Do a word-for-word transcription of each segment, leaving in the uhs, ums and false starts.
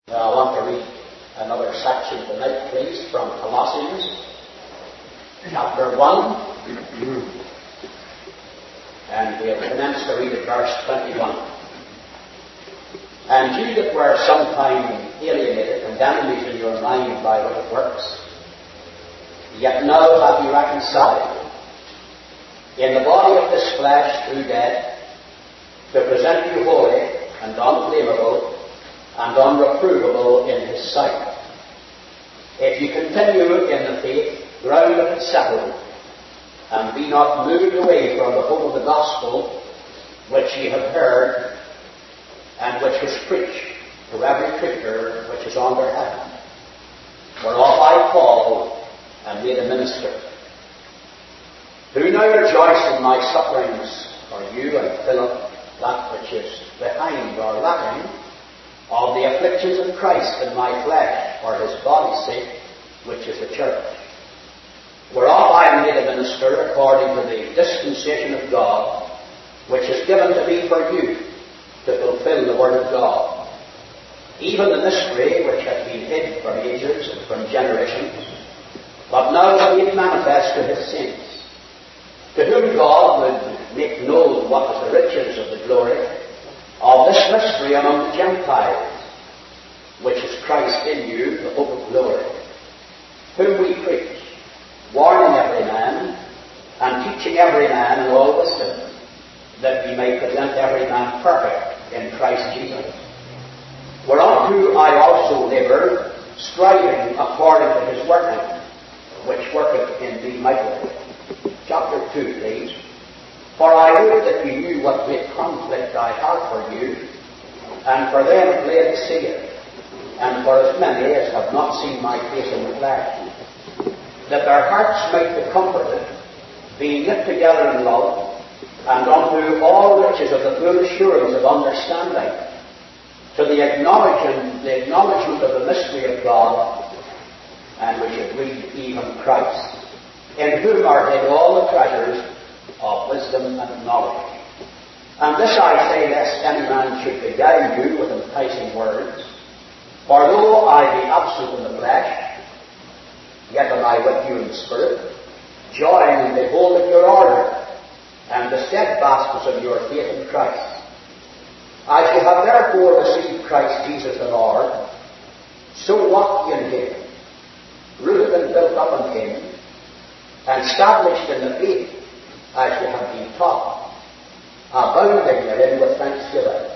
Now I want to read another section tonight, please, from Colossians, chapter one. And we have commenced to read at verse twenty-one. And you that were sometime alienated and enemies in your mind by wicked works, yet now have you reconciled in the body of this flesh through death, to present you holy and unblameable and unreprovable in his sight. If you continue in the faith, grounded and settled, and be not moved away from the hope of the gospel which ye have heard, and which was preached to every creature which is under heaven, whereof I Paul am made a minister, who now rejoice in my sufferings for you, and fill up that which is behind or lacking of the afflictions of Christ in my flesh for his body's sake, which is the church, whereof I am made a minister according to the dispensation of God, which is given to me for you, to fulfill the word of God, even the mystery which hath been hid from ages and from generations, but now is made manifest to his saints, to whom God would make known what is the riches of the glory of this mystery among the Gentiles, which is Christ in you, the hope of glory, whom we preach, warning every man, and teaching every man in all wisdom, that we may present every man perfect in Christ Jesus. Whereunto I also labour, striving according to his working, which worketh in me mightily. Chapter two, please. For I would that you knew what great conflict I have for you, and for them at Laodicea, and for as many as have not seen my face in the flesh, that their hearts might be comforted, being knit together in love, and unto all riches of the full assurance of understanding, to the acknowledgement, the acknowledgement of the mystery of God, and which agreed even Christ, in whom are hid all the treasures of wisdom and knowledge. And this I say, lest any man should beguile you with enticing words. For though I be absent in the flesh, yet am I with you in the spirit, joying in beholding your order, and the steadfastness of your faith in Christ. As you have therefore received Christ Jesus the Lord, so walk ye in him, rooted and built up in him, and established in the faith as you have been taught, abounding therein with thanksgiving.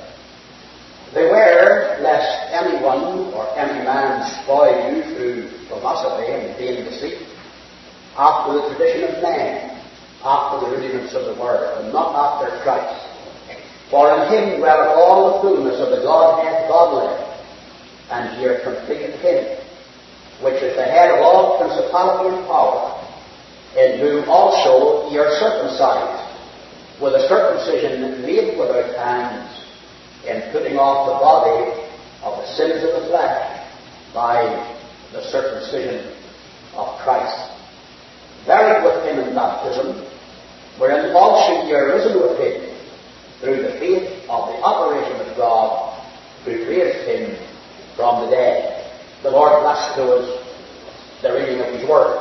Beware lest anyone or any man spoil you through philosophy and vain deceit, after the tradition of men, after the rudiments of the world, and not after Christ. For in him dwelleth all the fullness of the Godhead bodily, and ye are complete in him, which is the head of all principality and power, in whom also ye are circumcised, with a circumcision made without hands, in putting off the body of the sins of the flesh by the circumcision of Christ, buried with him in baptism, wherein also ye are risen with him, through the faith of the operation of God, who raised him from the dead. The Lord bless to us the reading of his word.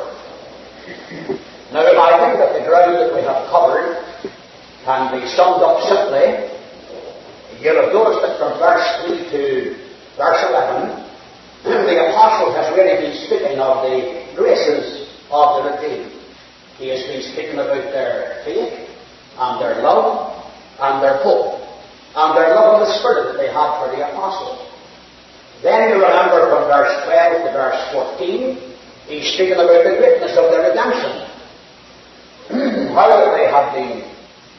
Now, I think that the ground that we have covered can be summed up simply. You'll have noticed that from verse three to verse eleven, the apostle has really been speaking of the graces of the redeemed. He has been speaking about their faith, and their love, and their hope, and their love of the Spirit that they had for the apostles. Then you remember from verse twelve to verse fourteen, he's speaking about the greatness of their redemption. How that they have been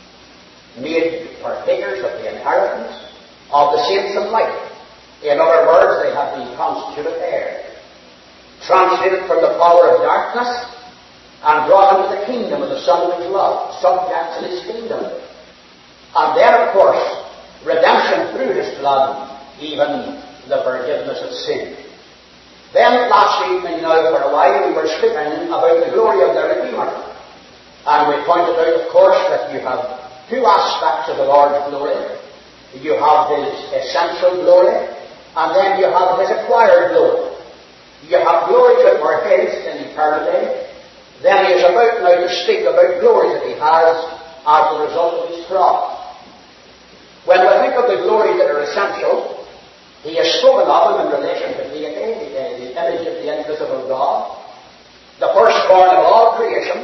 made partakers of the inheritance of the saints in light. In other words, they have been constituted heirs, translated from the power of darkness, and brought into the kingdom of the Son of his love, subjects in his kingdom. And then, of course, redemption through his blood, even the forgiveness of sin. Then, last evening, now for a while, we were speaking about the glory of the Redeemer. And we pointed out, of course, that you have two aspects of the Lord's glory. You have his essential glory, and then you have his acquired glory. You have glories that were his in eternity. Then he is about now to speak about glories that he has as a result of his cross. When we think of the glories that are essential, he has spoken of them in relation to deity, the image of the invisible God, the firstborn of all creation.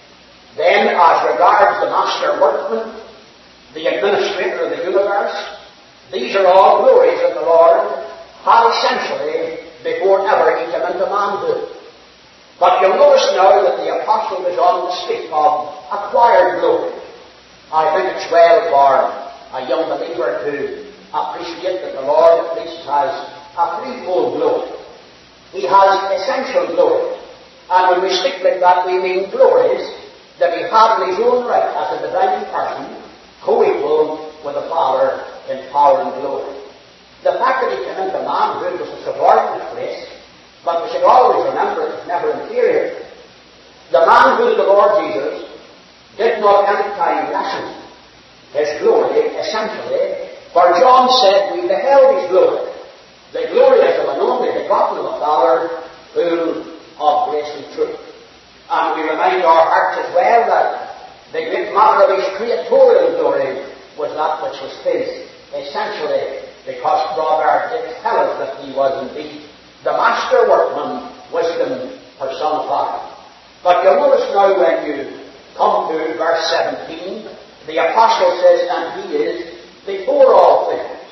Then, as regards the master workman, the administrator of the universe, these are all glories that the Lord had essentially before ever he came into manhood. But you'll notice now that the apostle goes on to speak of acquired glory. I think it's well for a young believer to appreciate that the Lord at least has a threefold glory. He has essential glory. And when we speak like that, we mean glories that he had in his own right as a divine person, co-equal with the Father in power and glory. The fact that he came into manhood was a subordinate place, but we should always remember it was never inferior. The manhood of the Lord Jesus did not any time lessen his glory, essentially, for John said, we beheld his glory. The glory is of an only begotten of the Father, full of grace and truth. And we remind our hearts as well that the great matter of his creatorial glory was that which was his, essentially, because Brother did tell us that he was indeed the master workman, wisdom personified. But you'll notice now when you come to verse seventeen, the apostle says, and he is before all things,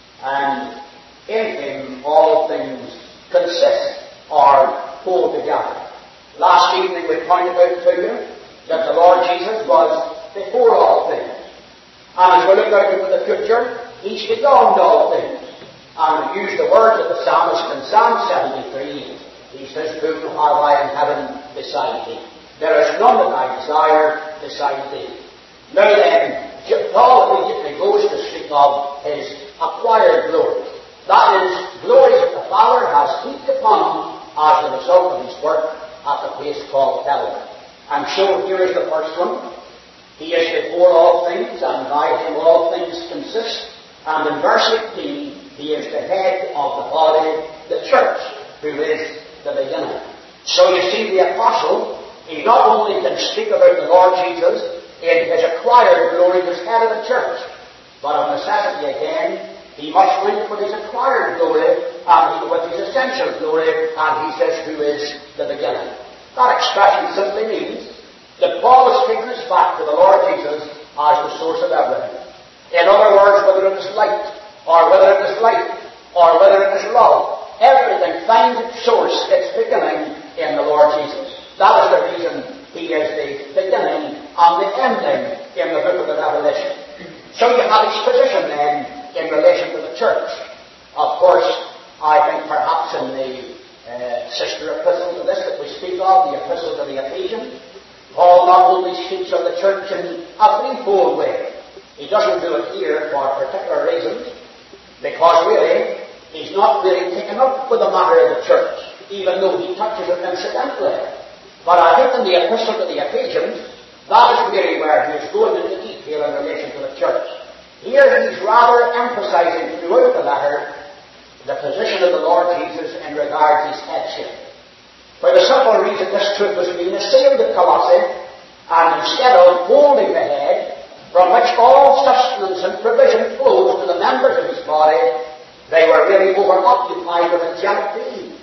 and in him all things consist or hold together. Last evening we pointed out to you that the Lord Jesus was before all things. And as we look out into the future, he's beyond all things. And we use the words of the psalmist in Psalm seventy-three. He says, whom have I in heaven beside thee? There is none that I desire beside thee. Now then, Paul immediately goes to speak of his acquired glory. That is, glory that the Father has heaped upon him as a result of his work at the place called Calvary. And so here is the first one. He is before all things, and by him all things consist. And in verse eighteen, he is the head of the body, the church, who is the beginning. So you see, the apostle, he not only can speak about the Lord Jesus in his acquired glory as head of the church, but of necessity again, he must link with his acquired glory and with his essential glory, and he says, who is the beginning. That expression simply means that Paul is taking us back to the Lord Jesus as the source of everything. In other words, whether it is light, or whether it is light, or whether it is love, everything finds its source, its beginning in the Lord Jesus. That is the reason he is the beginning and the ending in the book of the Revelation. So you have his position then in relation to the church. Of course, I think perhaps in the uh, sister epistle to this that we speak of, the epistle to the Ephesians, Paul not only speaks of the church in a threefold way. He doesn't do it here for particular reasons, because really, he's not really taken up with the matter of the church, even though he touches it incidentally. But I think in the epistle to the Ephesians, that is really where he is going into detail in relation to the church. Here he's rather emphasizing throughout the letter the position of the Lord Jesus in regard to his headship. For the simple reason this truth was being assailed at Colossae, and instead of holding the head, from which all sustenance and provision flows to the members of his body, they were really overoccupied with angelic beings.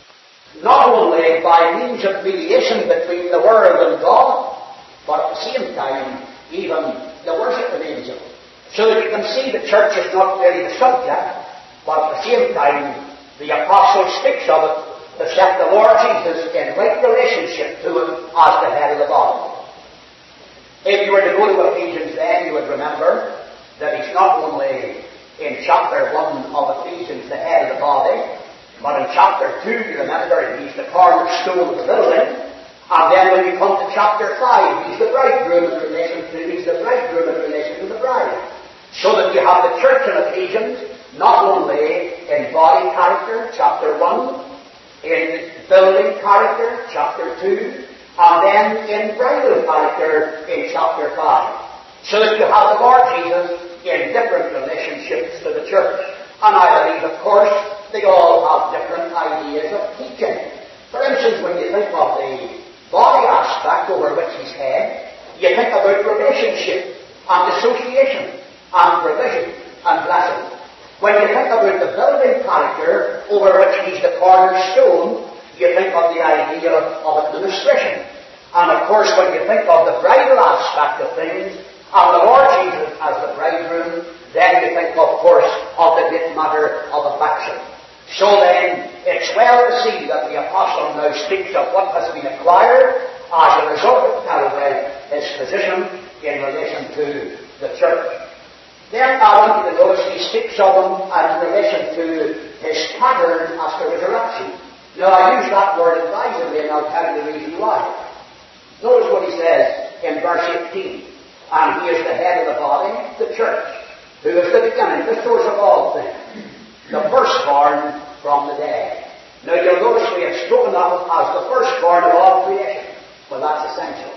Not only by means of mediation between the world and God, but at the same time, even the worship of angels. So that you can see the church is not really the subject, but at the same time, the apostle speaks of it to set the Lord Jesus in right relationship to him as the head of the body. If you were to go to Ephesians then, you would remember that he's not only in chapter one of Ephesians the head of the body, but in chapter two, you remember, he's the cornerstone of the building. And then when you come to chapter five, he's the bridegroom in relation to, he's the bridegroom in relation to the bride. So that you have the church in Ephesians, not only in body character, chapter one, in building character, chapter two, and then in bridal character in chapter five. So that you have the Lord Jesus in different relationships to the church. And I believe, of course, When you think about the building character over which he's the cornerstone, you think of the idea of administration. And of course, when you think of the bridal aspect of things, and the Lord Jesus as the bridegroom, then you think, of course, of the great matter of affection. So then, it's well to see that the Apostle now speaks of what has been acquired as a result of Calvary, his position in relation to the church. Then I want you to notice he speaks of him in relation to his pattern as the resurrection. Now I use that word advisedly, and I'll tell you the reason why. Notice what he says in verse eighteen. And he is the head of the body, the church, who is the beginning, the source of all things, the firstborn from the dead. Now you'll notice we have spoken of it as the firstborn of all creation. Well, that's essential.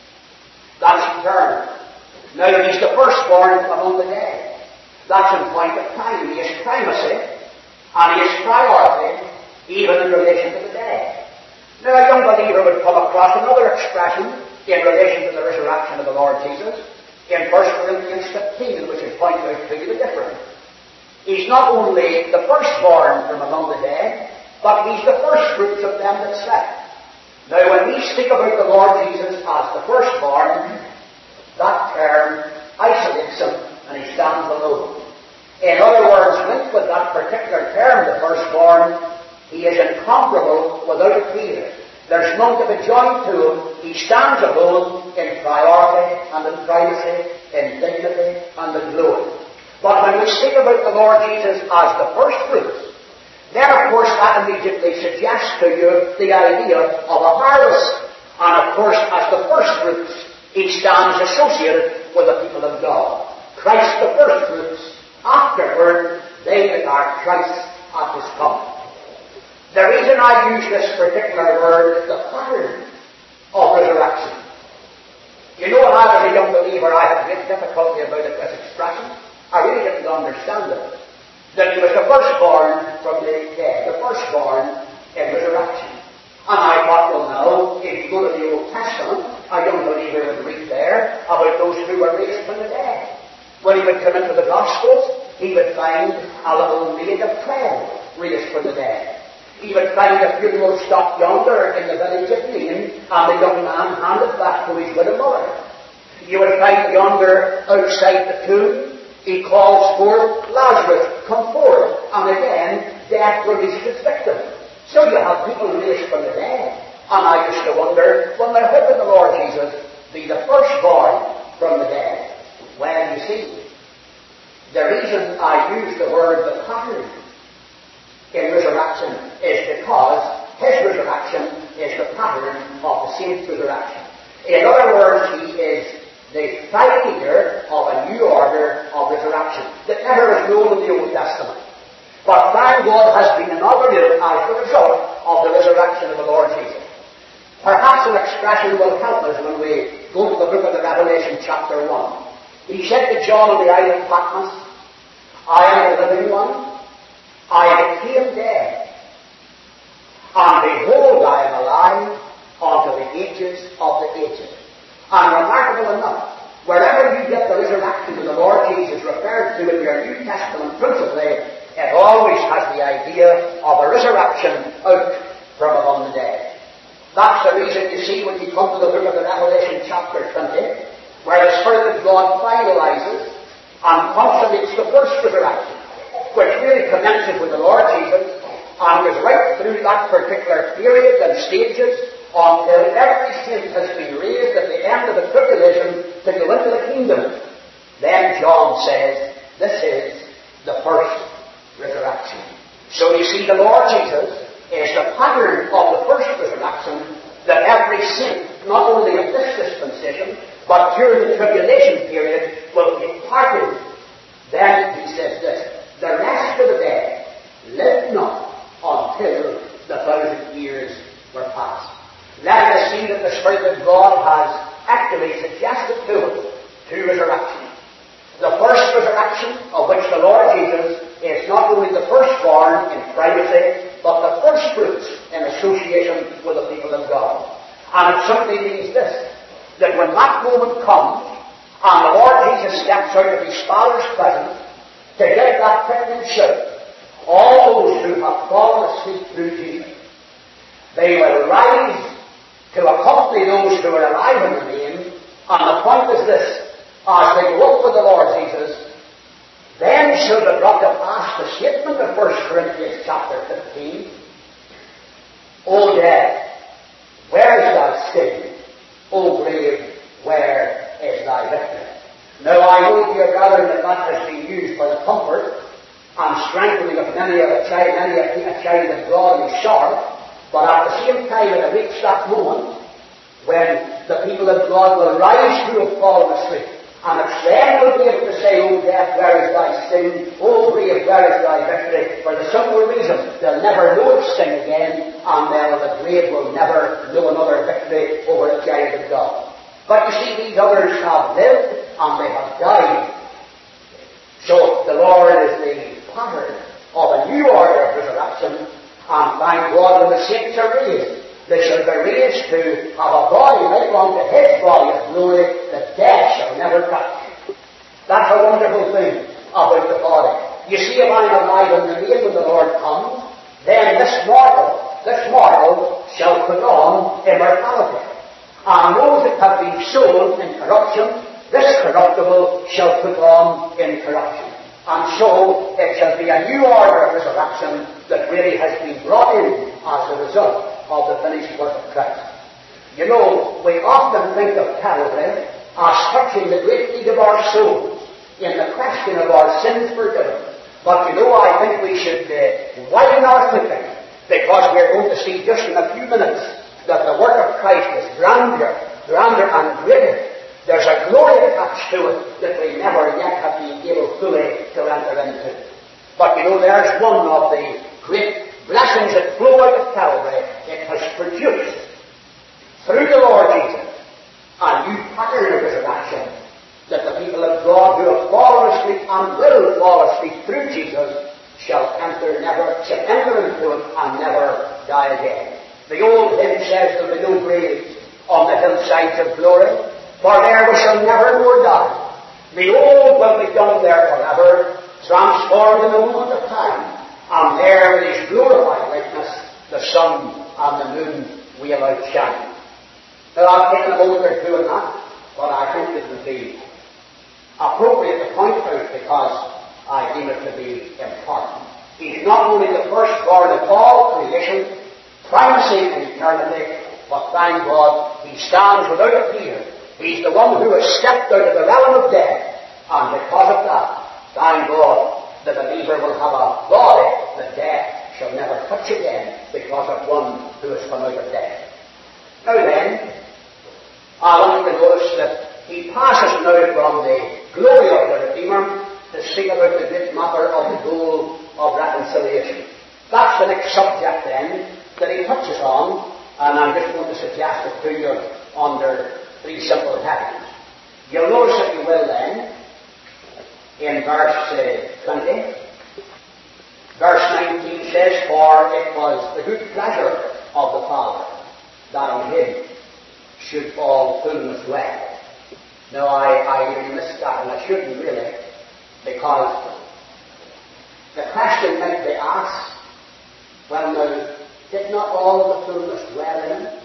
That's eternal. Now he's the firstborn from among the dead. That's in point of time. He is primacy, and he is priority, even in relation to the dead. Now a young believer would come across another expression in relation to the resurrection of the Lord Jesus in First Corinthians fifteen, which is pointing out to you the difference. He's not only the firstborn from among the dead, but he's the first fruits of them that slept. Now when we speak about the Lord Jesus as the firstborn, that term isolates him and he stands alone. In other words, linked with that particular term, the firstborn, he is incomparable without a peer. There's none to be joined to him. He stands alone in priority and in privacy, in dignity and in glory. But when we speak about the Lord Jesus as the first fruits, then of course that immediately suggests to you the idea of a harvest. And of course as the first fruits, he stands associated with the people of God. Christ the first fruits, afterward they that are Christ at his coming. The reason I use this particular word is the pattern of resurrection. You know, when I was a young believer, I had great difficulty about it, this expression. I really didn't understand it. That he was the firstborn from the dead, the firstborn in resurrection. And I thought, well now, if you go to the Old Testament, a young believer would read there about those who were raised from the dead. When he would come into the Gospels, he would find a little maid of twelve raised from the dead. He would find a funeral stopped yonder in the village of Nain, and the young man handed back to his widow mother. You would find yonder outside the tomb, he calls forth, Lazarus, come forth, and again, death released its victim. So you have people raised from the dead. And I used to wonder, well, now how could the Lord Jesus be the firstborn from the dead? Well, you see, the reason I use the word the pattern in resurrection is because his resurrection is the pattern of the saint's resurrection. In other words, he is the pioneer of a new order of resurrection that never was known in the Old Testament. But thank God has been inaugurated as the result of the resurrection of the Lord Jesus. Perhaps an expression will help us when we go to the book of the Revelation chapter one. He said to John on the island of Patmos, I am the living one. I became dead, and behold, I am alive unto the ages of the ages. And remarkable enough, wherever you get the resurrection of the Lord Jesus referred to in your New Testament principally, it always has the idea of a resurrection out from among the dead. That's the reason you see when you come to the book of the Revelation chapter twenty, where the Spirit of God finalizes and consummates the first resurrection, which really commences with the Lord Jesus and goes right through that particular period and stages until every saint has been raised at the end of the tribulation to go into the kingdom. Then John says, this is the first resurrection. So you see, the Lord Jesus is the pattern of the first resurrection that every saint, not only of this dispensation, but during the tribulation period, will be part of. Then he says this, the rest of the dead lived not until the thousand years were past. Let us see that the Spirit of God has actually suggested to us two resurrections. The first resurrection, of which the Lord Jesus is not only the firstborn in privacy, but the first fruits in association with the people of God. And it simply means this, that when that moment comes, and the Lord Jesus steps out of his Father's presence, to give that quickening shout. All those who have fallen asleep through Jesus, they will rise to accompany those who are alive and remain. And the point is this: as they go up with the Lord Jesus, then shall be brought to pass the statement of First Corinthians chapter fifteen. O death, where is thy sting? O grave, where is thy victory? Now I know, dear brethren, that that has been used for the comfort and strengthening of many of a child, many a child of God and sharp, but at the same time it reaches that moment when the people of God will rise who have fallen asleep. And it's then we'll be able to say, O death, where is thy sting? O grave, where is thy victory? For the simple reason, they'll never know its sting again, and then the grave will never know another victory over the child of God. But you see, these others have lived, and they have died. So the Lord is the pattern of a new order of resurrection, and thank God when the saints are raised, they shall be raised to have a body like unto His body of glory that death shall never touch. That's a wonderful thing about the body. You see, if I'm alive and remain when the Lord comes, then this mortal, this mortal shall put on immortality. And those that have been sown in corruption, this corruptible shall put on incorruption. And so it shall be a new order of resurrection that really has been brought in as a result of the finished work of Christ. You know, we often think of Calvary as touching the great need of our souls in the question of our sins forgiven. But you know, I think we should uh, widen our thinking, because we're going to see just in a few minutes that the work of Christ is grander, grander and greater. There's a glory attached to it that we never yet have been able fully to enter into. But you know, there's one of the great blessings that flow out of Calvary. It has produced, through the Lord Jesus, a new pattern of resurrection, that the people of God who have fallen asleep and will fall asleep through Jesus shall enter never, shall enter into it and never die again. The old hymn says there'll be no graves on the hillsides of glory, for there we shall never more die. The old will be done there forever, transformed in the moment of time, and there with His glorified likeness, the sun and the moon will outshine. Now I've taken a moment or two on that, but I think it would be appropriate to point out because I deem it to be important. He's not only the firstborn of all creation, primacy in eternity, but thank God He stands without a peer. He's the one who has stepped out of the realm of death, and because of that, thank God, the believer will have a body that death shall never touch again because of one who has come out of death. Now then, I want you to notice that he passes now from the glory of the Redeemer to speak about the great matter of the goal of reconciliation. That's the next subject then that he touches on, and I'm just going to suggest it to you under three simple headings. You'll notice, if you will then, in verse uh, twenty, verse nineteen says, for it was the good pleasure of the Father that on Him should all fullness dwell. Now I, I really missed that, and I shouldn't really, because the question might be asked, well now, did not all the fullness dwell in Him?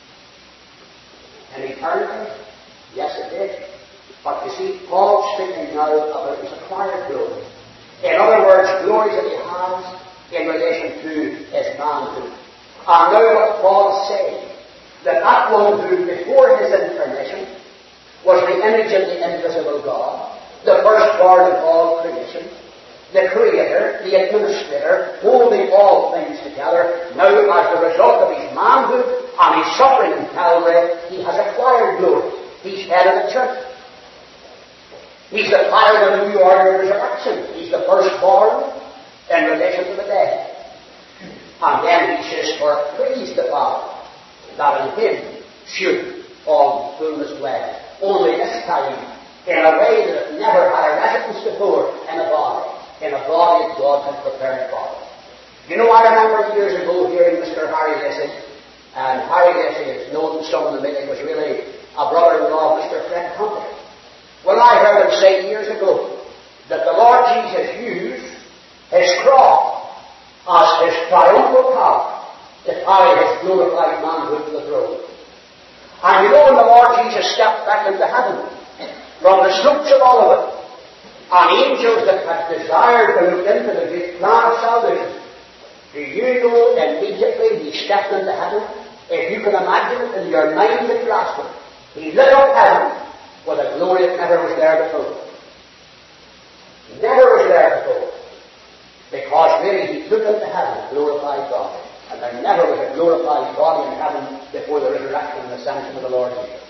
In eternity? Yes, it did. But you see, Paul's speaking now about His acquired glory. In other words, glory that He has in relation to His manhood. And now what Paul is saying, that that one who before His incarnation was the image of the invisible God, the firstborn of all creation, the Creator, the Administrator, holding all things together, now as the result of His manhood and His suffering in Calvary, He has acquired glory. He's head of the church. He's the pattern of the new order of resurrection. He's the firstborn in relation to the dead. And then he says, for it pleased the Father that in Him should all fullness dwell. Only this time, in a way that it never had a residence before, in a body. In a body that God had prepared for it. You know, I remember years ago hearing Mister Harry Lacey, and Harry Lacey is known to some of the meeting, was really a brother-in-law of Mister Fred Company. Well, I heard him say years ago that the Lord Jesus used his cross as his triumphal power to carry his glorified manhood to the throne. And you know, when the Lord Jesus stepped back into heaven from the slopes of Olivet, and angels that had desired to look into the great plan of salvation, do you know immediately he stepped into heaven? If you can imagine it in your mind and grasp it, he lit up heaven with a glory that never was there before. Never was there before. Because really he took into heaven a glorified body. And there never was a glorified body in heaven before the resurrection and ascension of the Lord Jesus.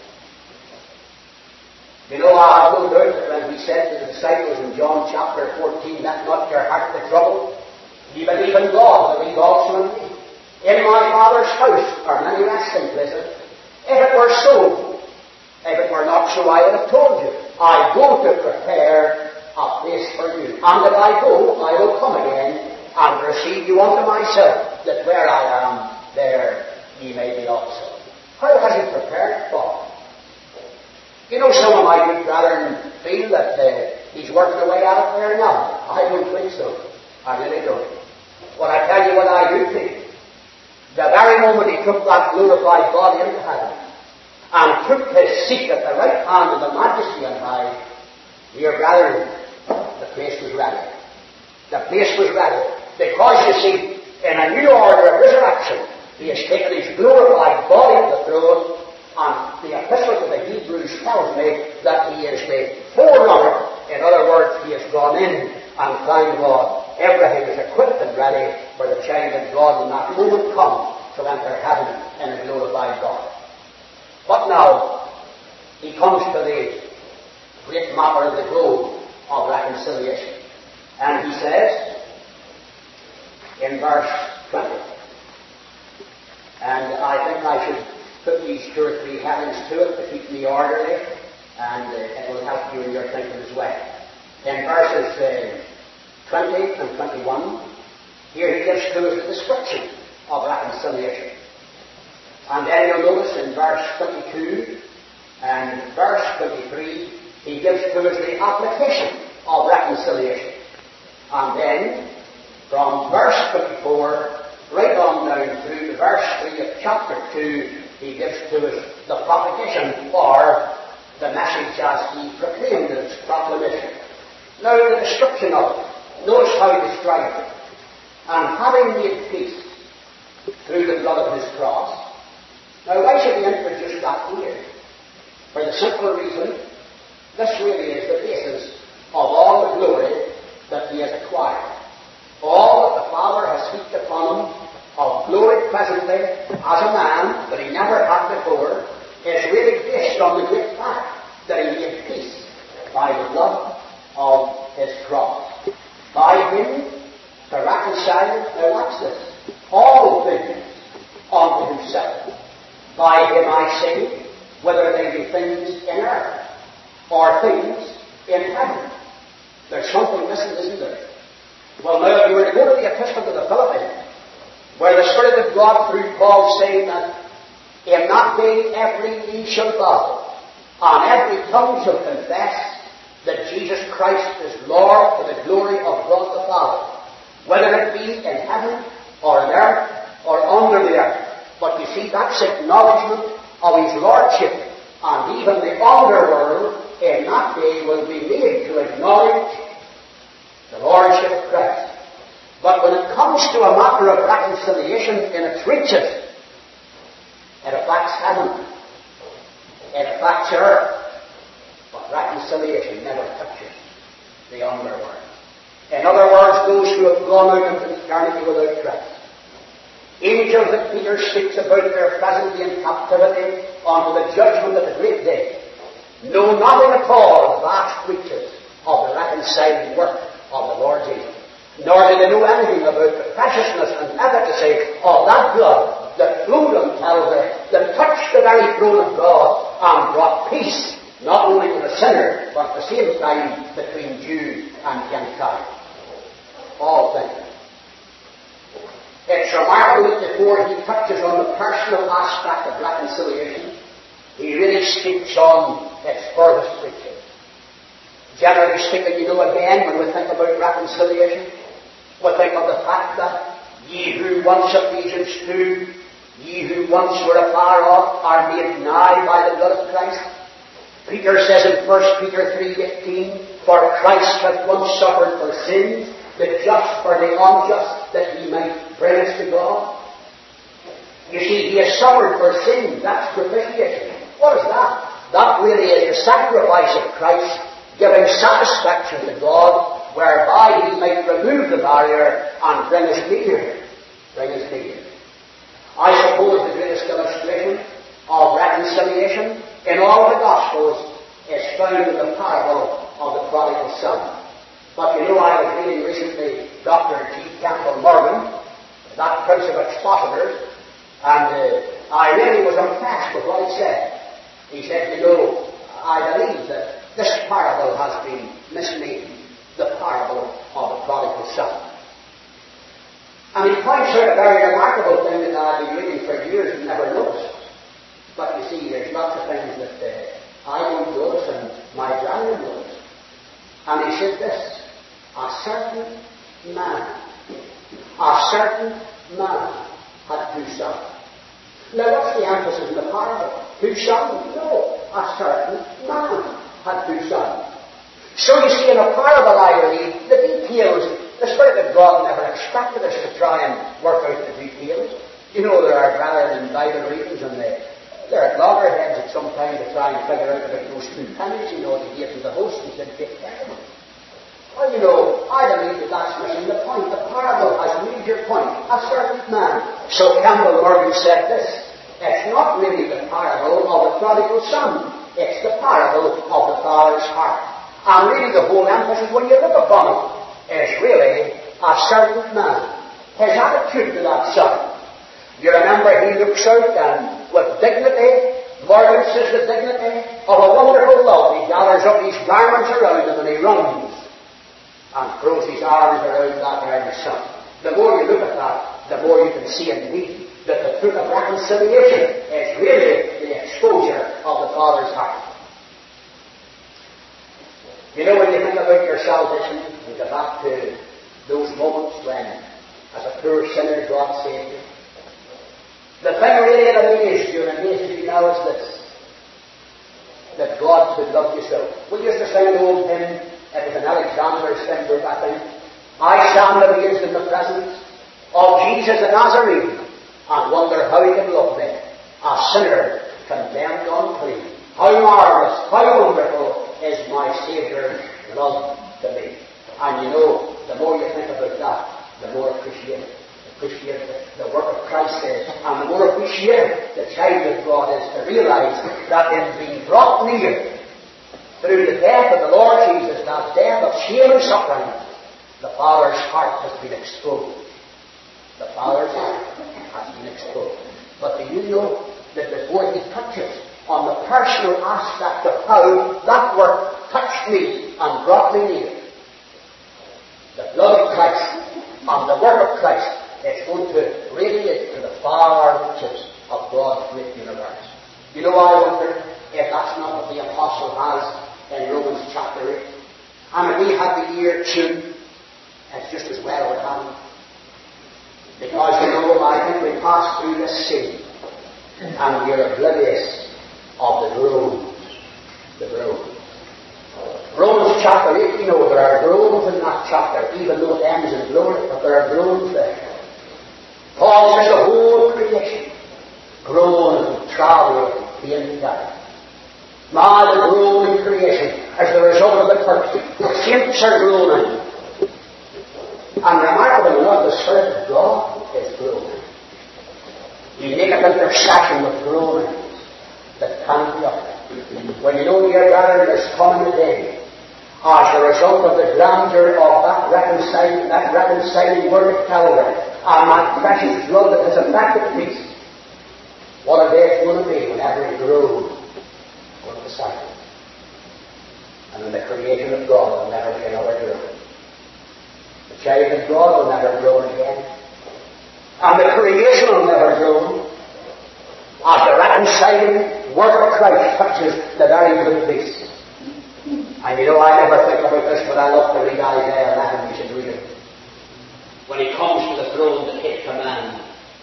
You know, I have no doubt that when he said to the disciples in John chapter fourteen, let not your heart be troubled. Ye believe in God, believe also in me. In my Father's house are many resting places. If it were so, if it were not so, I would have told you. I go to prepare a place for you. And if I go, I will come again and receive you unto myself, that where I am, there ye may be also. How has he prepared for? You know, some of my good brethren feel that uh, he's working away out there now. I don't think so. I really don't. But I tell you what I do think. The very moment he took that glorified body into heaven and took his seat at the right hand of the majesty on high, dear brethren, the place was ready. The place was ready. Because, you see, in a new order of resurrection, he has taken his glorified body to the throne. And the epistle to the Hebrews tells me that he is the forerunner. In other words, he has gone in and found God. Everything is equipped and ready for the child of God when that moment comes to enter heaven in a glorified God. But now, he comes to the great matter of the globe of reconciliation. And he says, in verse twenty, and I think I should put these two or three headings to it to keep me orderly, and uh, it will help you in your thinking as well. In verses uh, twenty and twenty-one, here he gives to us a description of reconciliation. And then you'll notice in verse twenty-two and verse twenty-three, he gives to us the application of reconciliation. And then, from verse twenty-four, right on down through to verse three of chapter two, he gives to us the propagation, or the message as he proclaimed its proclamation. Now, the description of it, notice how he describes it. And having made peace through the blood of his cross. Now, why should we introduce that here? For the simple reason, this really is the basis of all the glory that he has acquired. All that the Father has heaped upon him of glory presently as a man that he never had before is really based on the great fact that he made peace by the blood of his cross. By him to reconcile, now watch this, all things unto himself. By him I say, whether they be things in earth or things in heaven. There's something missing, isn't there? Well, now, if you were to go to the Epistle to the Philippians, where the Spirit of God through Paul saying that in that day every knee shall bow, and every tongue shall confess that Jesus Christ is Lord to the glory of God the Father, whether it be in heaven or in earth or under the earth. But you see, that's acknowledgement of his lordship, and even the underworld in that day will be made to acknowledge the lordship of Christ. But when it comes to a matter of reconciliation in its reaches, it affects heaven, it affects earth, but reconciliation never touches the underworld. In other words, those who have gone out into eternity without Christ. Angels that Peter speaks about, they're presently in captivity unto the judgment of the great day, know nothing at all of the vast reaches of the reconciling work of the Lord Jesus. Nor do they know anything about the preciousness and efficacy of that blood that flowed on Calvary, that touched the very throne of God and brought peace, not only to the sinner, but at the same time between Jew and Gentile. All things. It's remarkable that before he touches on the personal aspect of reconciliation, he really speaks on its furthest reaches. Generally speaking, you know, again, when we think about reconciliation, we think of the fact that ye who once Ephesians two, ye who once were afar off, are made nigh by the blood of Christ. Peter says in First Peter three eighteen, for Christ hath once suffered for sins, the just for the unjust, that he might bring us to God. You see, he has suffered for sin. That's propitiation. What is that? That really is the sacrifice of Christ, giving satisfaction to God, whereby he might remove the barrier and bring us near. Bring us near. I suppose the greatest illustration of reconciliation in all the Gospels is found in the parable of the prodigal son. But you know, I was reading recently Doctor G. Campbell Morgan, that Prince of Expositors, and uh, I really was impressed with what he said. He said, you know, I believe that this parable has been misnamed the parable of the prodigal son. And he points out a very remarkable thing that I've been reading for years and never noticed. But you see, there's lots of things that uh, I don't notice and my brother knows. And he said this, a certain man, a certain man had two sons. Now what's the emphasis in the parable? Two sons? No, a certain man had two sons. So you see, in a parable, I believe, the details, the Spirit of God never expected us to try and work out the details. You know, there are rather in Bible readings and they, there are loggerheads that sometimes they try and figure out about those two pennies, you know, they gave to the host and said, take care of them. Well, you know, I believe that that's missing the point. The parable has made your point. A certain man. So Campbell Morgan said this, it's not really the parable of the prodigal son, it's the parable of the father's heart. And really the whole emphasis, when you look upon it, is really a certain man. His attitude to that son. You remember he looks out and with dignity, Morgan says the dignity of a wonderful love, he gathers up his garments around him and he runs and throws his arms around that very son. The more you look at that, the more you can see indeed that the fruit of reconciliation is really the exposure of the Father's heart. You know, when you think about your salvation, you go back to those moments when, as a poor sinner, God saved you. The thing really that amazed you and amazes you now is this, that God could love you so. We used to sing the old hymn, it was an Alexander Steinberg, I think. I stand amazed in the presence of Jesus the Nazarene and wonder how he can love me, a sinner condemned unclean. How marvelous, how wonderful is my Saviour's love to me. And you know, the more you think about that, the more appreciate it. Appreciate the, the work of Christ is, and the more appreciate the child of God is to realize that in being brought near through the death of the Lord Jesus, that death of shame and suffering, the Father's heart has been exposed. The Father's heart has been exposed. But do you know that before he touches on the personal aspect of how that work touched me and brought me near, the blood of Christ and the work of Christ is going to radiate to the far reaches of God's great universe. You know, I wonder if that's not what the Apostle has in Romans chapter eight. And if we had the ear tuned, it's just as well we haven't. Because, you know, I think we pass through this scene and we are oblivious of the groans. The groans. Romans chapter eight, you know, there are groans in that chapter, even though it ends in glory, but there are groans there. Paul says the whole creation groans and travails pain and death. Now the groaning creation as the result of the curse. The saints are groaning. And remarkable enough, the Spirit of God is groaning. You make an intercession with groanings that can't be uttered. When you know, dear brethren, there's coming a day as a result of the grandeur of that reconciling, that reconciling word of Calvary, and that precious blood that has affected peace. What a day it's going to be when every groan going to be silent. And in the creation of God will never be another groan. The child of God will never groan again. And the creation will never groan. As the reconciling work of Christ touches the very good peace. And you know, I never think about this, but I love to read Isaiah eleven. You should read it. When he comes to the throne to take command.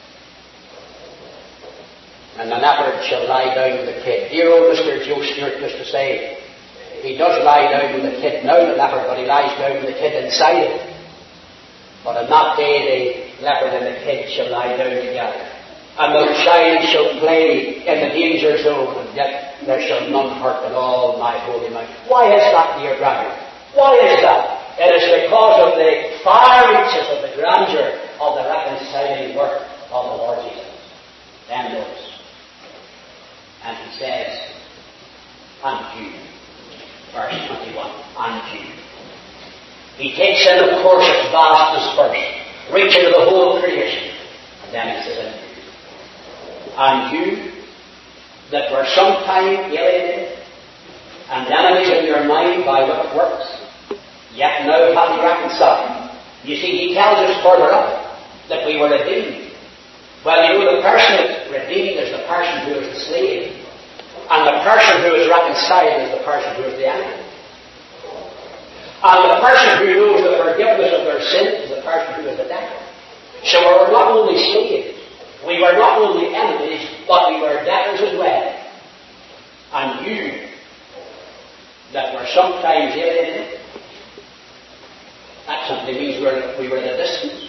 And the leopard shall lie down with the kid. Dear old Mister Joe Stewart used to say, he does lie down with the kid now, the leopard, but he lies down with the kid inside it. But on that day the leopard and the kid shall lie down together. And the child shall play in the danger zone, and yet there shall none hurt at all my holy mount. Why is that, dear brethren? Why is that? It is because of the far reaches of the grandeur of the reconciling work of the Lord Jesus. Then notice. And he says, and you. Verse twenty-one, and you. He takes in, of course, its vastness first, reaching to the whole creation. And then he says, and you. And you that were sometime alienated and enemies in your mind by wicked works, yet now have you reconciled. You see, he tells us further up that we were redeemed. Well, you know, the person that's redeemed is the person who is the slave, and the person who is reconciled is the person who is the enemy. And the person who knows the forgiveness of their sins is the person who is the devil. So we were not only slaves, we were not only enemies, but we were debtors as well. And you that were sometimes alienated, that simply means we were, we were at a distance.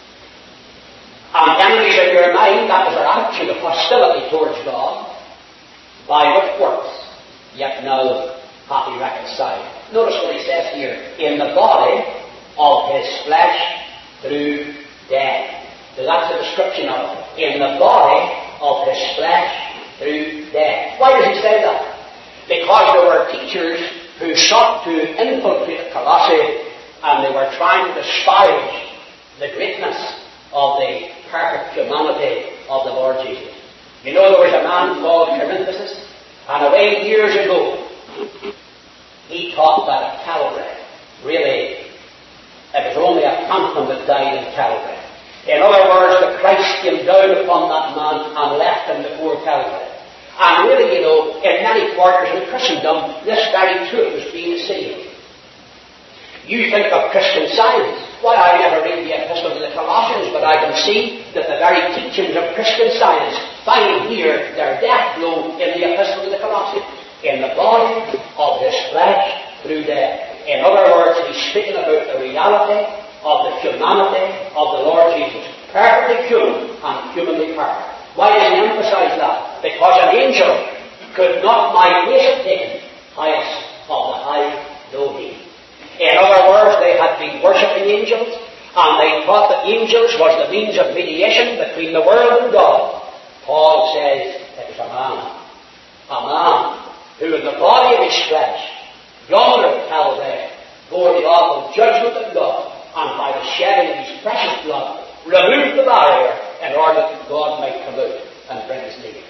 And enemies in your mind, that was our attitude of hostility towards God, by what works, yet now hath he reconciled. Notice what he says here, in the body of his flesh through death. So that's the description of it. In the body of his flesh through death. Why does he say that? Because there were teachers who sought to infiltrate Colossae, and they were trying to despise the greatness of the perfect humanity of the Lord Jesus. You know, there was a man called Corinthus, and away years ago, he taught that at Calvary, really, it was only a phantom that died in Calvary. In other words, the Christ came down upon that man and left him before Calvary. And really, you know, in many quarters of Christendom, this very truth was being seen. You think of Christian Science. Why, I never read the Epistle to the Colossians, but I can see that the very teachings of Christian Science find here their death blow in the Epistle to the Colossians. In the body of his flesh through death. In other words, he's speaking about the reality of the humanity of the Lord Jesus. Perfectly human and humanly perfect. Why does he emphasize that? Because an angel could not my place have taken highest of the high though he. In other words, they had been worshipping angels, and they thought that angels was the means of mediation between the world and God. Paul says it was a man. A man who in the body of his flesh, yonder at Calvary, bore the awful judgment of God, and by the shedding of his precious blood, removed the barrier in order that God might come out and bring us near.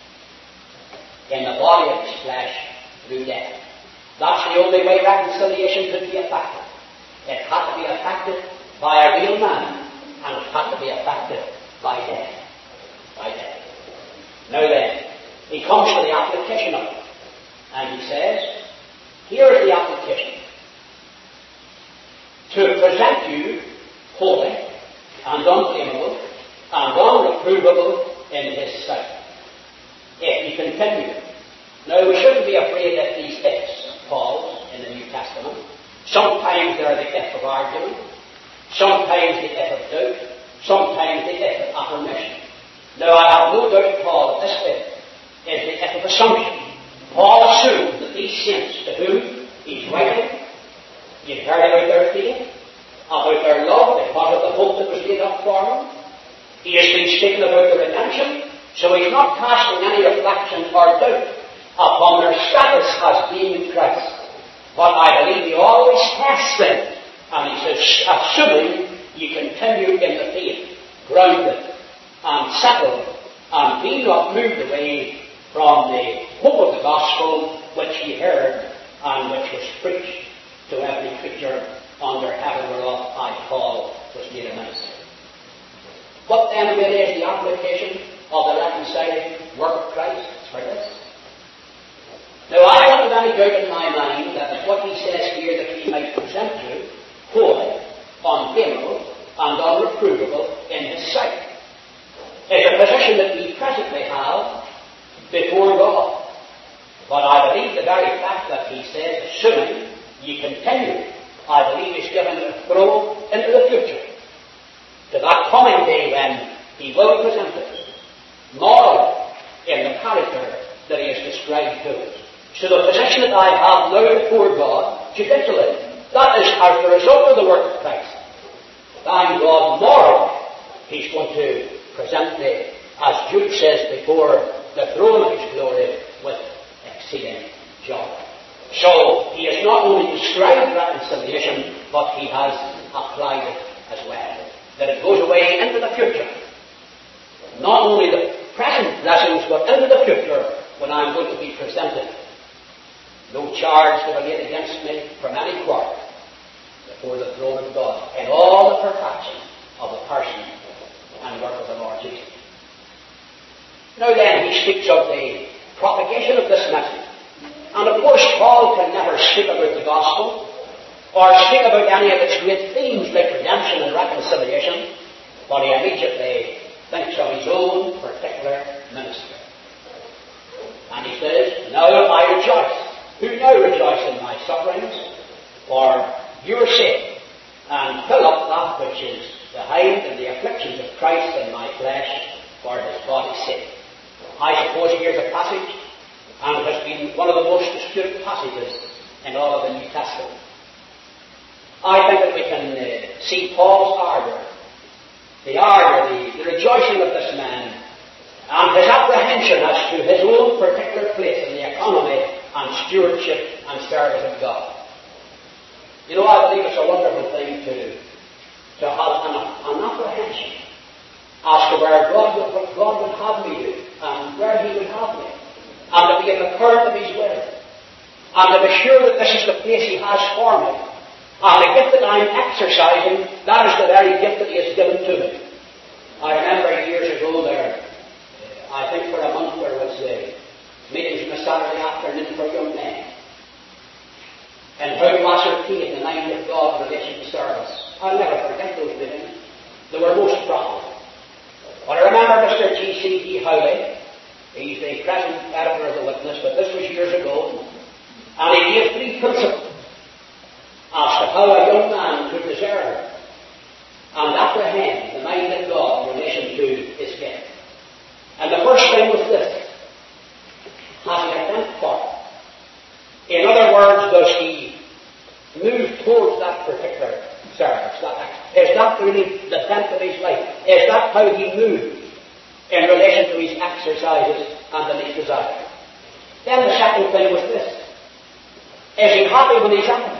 In the body of his flesh, through death. That's the only way reconciliation could be effective. It had to be effected by a real man, and it had to be effected by death. By death. Now then, he comes to the application of it. And he says, here is the application. To present you holy and unblameable and unreprovable in his sight. If you continue. Now we shouldn't be afraid of these ifs, Paul, in the New Testament. Sometimes they're the if of argument, sometimes the if of doubt, sometimes the if of affirmation. Now I have no doubt, Paul, this if is the if of assumption. Paul assumed that these saints to whom he's writing, you've heard about their faith, about their love because of the hope that was laid up for them. He has been speaking about the redemption, so he's not casting any reflection or doubt upon their status as being in Christ. But I believe he always tests them, and he says, assuming you continue in the faith, grounded and settled, and be not moved away from the hope of the gospel which ye heard and which was preached to every creature under heaven whereof I, Paul, was made a minister. What then really is the application of the reconciling work of Christ? It's for this. Now, I haven't any doubt in my mind that what he says here that he might present you holy, unblameable, and unreprovable in his sight is a position that we presently have before God. But I believe the very fact that he says, assuming ye continue, I believe is given a throw into the future, to that coming day when he will present it, morally, in the character that he has described to us. So the position that I have now before God, judicially, that is as the result of the work of Christ. Thank God, morally, he's going to present me, as Jude says, before the throne of his glory with exceeding joy. So he has not only described reconciliation, but he has applied it as well. That it goes away into the future. Not only the present blessings, but into the future when I'm going to be presented. No charge to be laid against me from any quarter before the throne of God in all the perfection of the person and work of the Lord Jesus. Now then, he speaks of the propagation of this message. And of course, Paul can never speak about the gospel or speak about any of its great themes like redemption and reconciliation, but he immediately thinks of his own particular ministry. And he says, now I rejoice. Who now rejoice in my sufferings for your sake, and fill up that which is behind in the afflictions of Christ in my flesh for his body's sake. I suppose here's a passage, and it has been one of the most disputed passages in all of the New Testament. I think that we can uh, see Paul's ardour, the ardour, the, the rejoicing of this man, and his apprehension as to his own particular place in the economy and stewardship and service of God. You know, I believe it's a wonderful thing to, to have an, an apprehension as to where God would, what God would have me do, and where he would have me, and to be in the current of his will, and to be sure that this is the place he has for me, and the gift that I'm exercising, that is the very gift that he has given to me. I remember years ago there, I think for a month there was uh, meetings on a Saturday afternoon for young men, and how to ascertain the mind of God in relation to service. I'll never forget those meetings. They were most profitable. But I remember Mister G C D Howley, he's the present editor of the Witness, but this was years ago, and he gave three principles as to how a young man could discern and apprehend the mind of God in relation to his gift. And the first thing was this: has he a bent for it? In other words, does he move towards that particular service? That, is that really the bent of his life? Is that how he moves in relation to his exercises and to his desires? Then the second thing was this: is he happy when he's at it?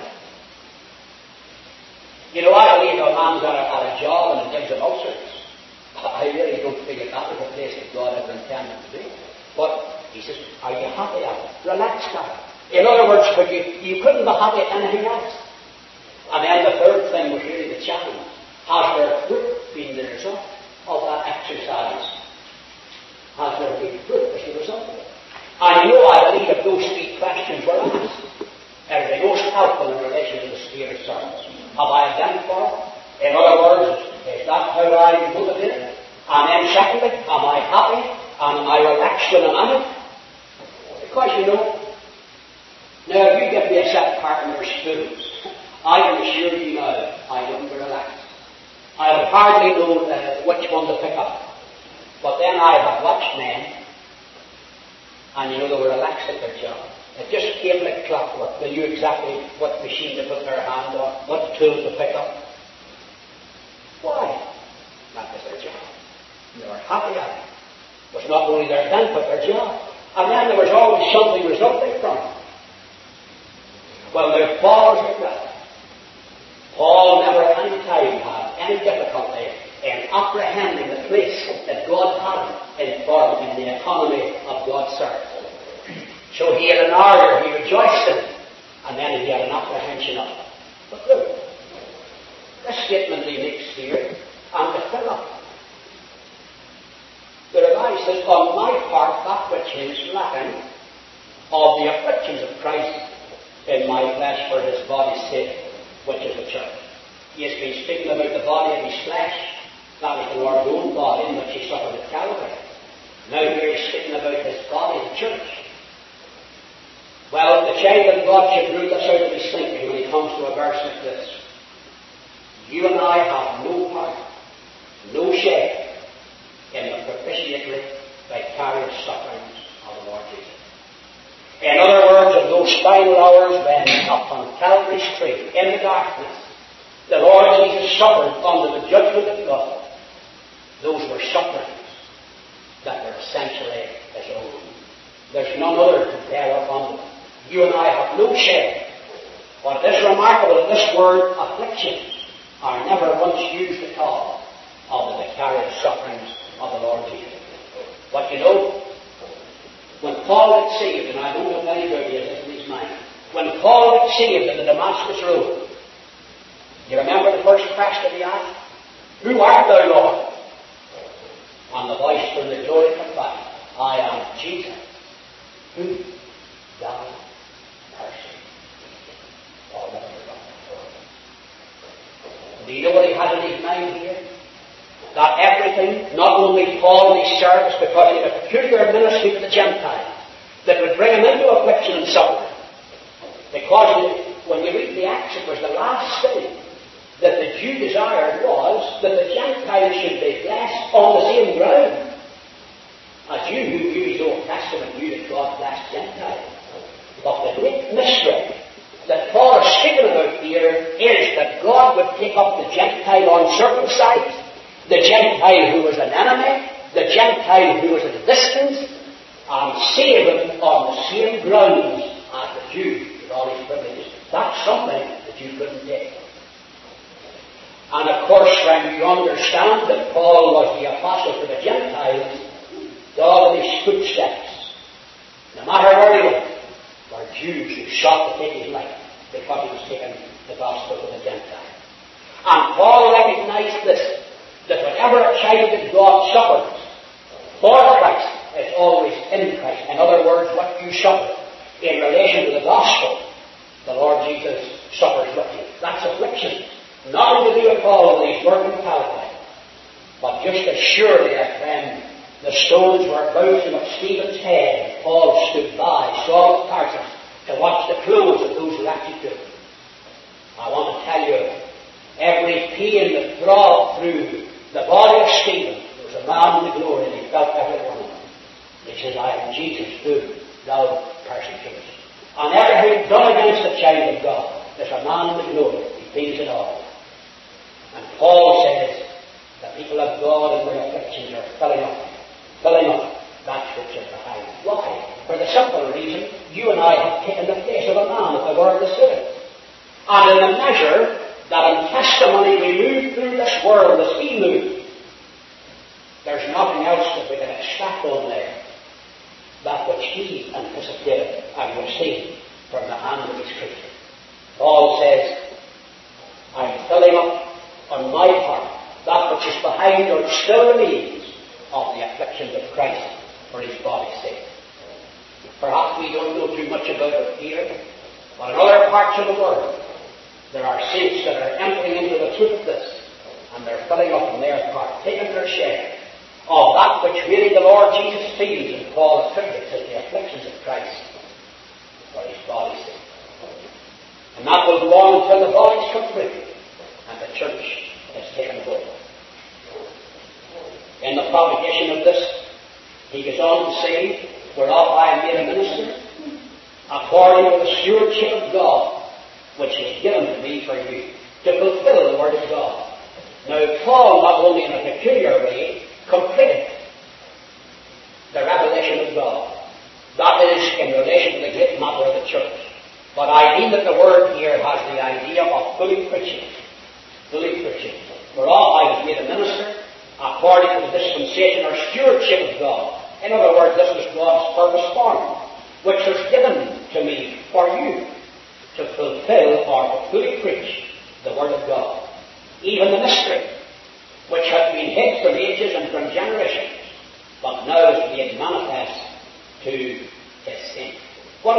You know, I believe a man's at a, at a job and it gives him ulcers. I really don't think that is the place that God ever intended to be. But he says, are you happy at it? Relaxed at it. In other words, but you, you couldn't be happy at anything else. And then the third thing was really the challenge. Has there fruit been the result of that exercise? Has there been fruit as the result of it? And you know, I believe if those three questions were asked, it would be most helpful in relation to the sphere of service. Have I done for it? In other words, is that how I motivated? And then secondly, am I happy? And am I relaxed when I'm at it? Because you know, now if you give me a set of carpenter's tools, I can assure you now, I wouldn't be relaxed. I would hardly know uh, which one to pick up. But then I have watched men, and you know, they were relaxed at their job. It just came like clockwork. They knew exactly what machine to put their hand on, what tool to pick up. Why? That was their job. They were happy at it. It was not only their bent, but their job. And then there was always something resulting from it. Well, there Paul was like that. Paul never at any time had any difficulty in apprehending the place that God had in for in the economy of God's service. So he had an ardour, he rejoiced in it, and then he had an apprehension of it. But look, this statement he makes here, and to fill up, the Revised says, on my part, that which is lacking, of the afflictions of Christ in my flesh for his body's sake, which is the church. He has been speaking about the body of his flesh. That was the Lord's own body in which he suffered at Calvary. Now here he's speaking about his body, the church. Well, the child of God should rule this out of his thinking when he comes to a verse like this. You and I have no part, no share in the propitiatory, vicarious sufferings of the Lord Jesus. In other words, in those final hours when upon Calvary's tree, in the darkness, the Lord Jesus suffered under the judgment of God. Those were sufferings that were essentially his own. There's none other to bear upon them. You and I have no share. But it is remarkable that this word afflictions are never once used at all of the vicarious sufferings of the Lord Jesus. But you know, when Paul got saved, and I don't know if anybody is in his mind, when Paul got saved in the Damascus Road, you remember the first question he asked? Who art thou, Lord? And the voice from the glory replied, I am Jesus, who thou persecutest. Paul never forgot. Do you know what he had in his mind here? That everything, not only Paul and his service, because he had a peculiar ministry to the Gentiles, that would bring him into affliction and suffering. Because when you read the Acts, it was the last thing that the Jew desired was that the Gentiles should be blessed on the same ground. A Jew who knew his Old Testament knew that God blessed Gentiles. But the great mystery that Paul is speaking about here is that God would take up the Gentile uncircumcised, the Gentile who was an enemy, the Gentile who was at a distance, and save him on the same grounds as the Jew with all his privileges. That's something that you couldn't take. And of course, when you understand that Paul was the apostle for the Gentiles, all of his footsteps, no matter where he went, were Jews who sought to take his life because he was taking the gospel to the Gentiles. And Paul recognized this, that whenever a child of God suffers for Christ, it's always in Christ. In other words, what you suffer in relation to the gospel, the Lord Jesus suffers with you. That's affliction. Nothing to do with Paul when he's working Calvary. But just as surely as when the stones were bouncing at Stephen's head, Paul stood by, Saul of Tarsus, to watch the close of those who actually took him. I want to tell you, every pain that throbbed through the body of Stephen, there was a man in the glory, and he felt every one of them. He says, I am Jesus, who thou persecutest. And everything done against the child of God, there's a man in the glory, he feels it all. And Paul says, the people of God in their afflictions are filling up, filling up that which is behind. Why? For the simple reason, you and I have taken the place of a man of the word of the Spirit. And in a measure that in testimony we move through this world as he moved, there's nothing else that we can extract on there. That which he anticipated and received from the hand of his creature. Paul says, I'm filling up on my part that which is behind or still remains of the afflictions of Christ for his body's sake. Perhaps we don't know too much about it here, but in other parts of the world, there are saints that are entering into the truth of this, and they're filling up on their part, taking their share of that which really the Lord Jesus feels and Paul attributes as the afflictions of Christ for his body's sake. And that will go on until the body's complete and the church is taken hold. In the propagation of this, he goes on to say, whereof I am made a minister, according to the stewardship of God, which is given to me for you, to fulfill the word of God. Now, Paul, not only in a peculiar way, completed the revelation of God. That is in relation to the great matter of the church. But I mean that the word here has the idea of fully preaching. Fully preaching. Whereof I was made a minister, according to the dispensation or stewardship of God. In other words, this was God's purpose for me, which was given to me for you, to fulfill or to fully preach the word of God. Even the mystery, which had been hid from ages and from generations, but now is made manifest to his saints. What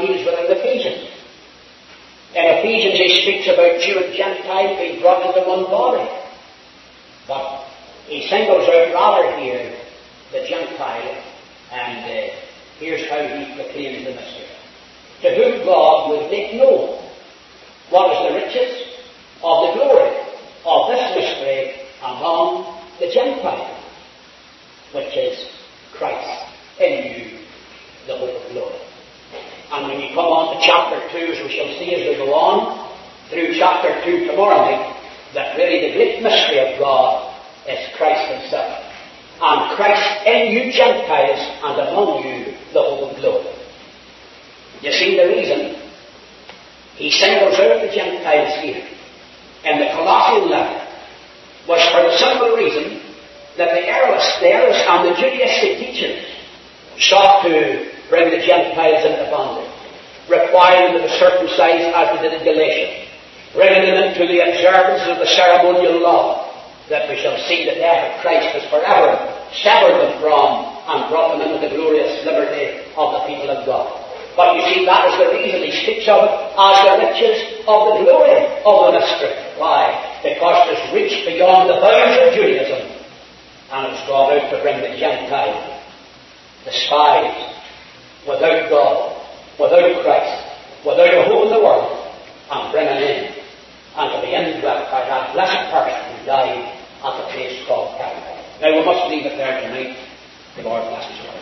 deals with in Ephesians. In Ephesians he speaks about Jew and Gentile being brought into one body. But he singles out rather here the Gentile, and uh, here's how he proclaims the mystery. To whom God will make known what is the riches of the glory of this mystery among the Gentiles, which is Christ in you, the hope of glory. And when you come on to chapter two, as we shall see as we go on through chapter two tomorrow night, that really the great mystery of God is Christ himself. And Christ in you Gentiles, and among you the hope of glory. You see the reason he singles out the Gentiles here in the Colossian letter was for the simple reason that the Arists, the Arists and the Judaistic teachers sought to bring the Gentiles into bondage, requiring them to be circumcised as they did in Galatia, bringing them into the observance of the ceremonial law, that we shall see the death of Christ has forever severed them from and brought them into the glorious liberty of the people of God. But you see, that is the reason he speaks of it as the riches of the glory of the mystery. Why? Because it has reached beyond the bounds of Judaism, and it has gone out to bring the Gentile, despised, without God, without Christ, without a hope in the world, and bring him in, and to be indwelt by that blessed person who died at the place called Calvary. Now we must leave it there tonight. The Lord bless us all.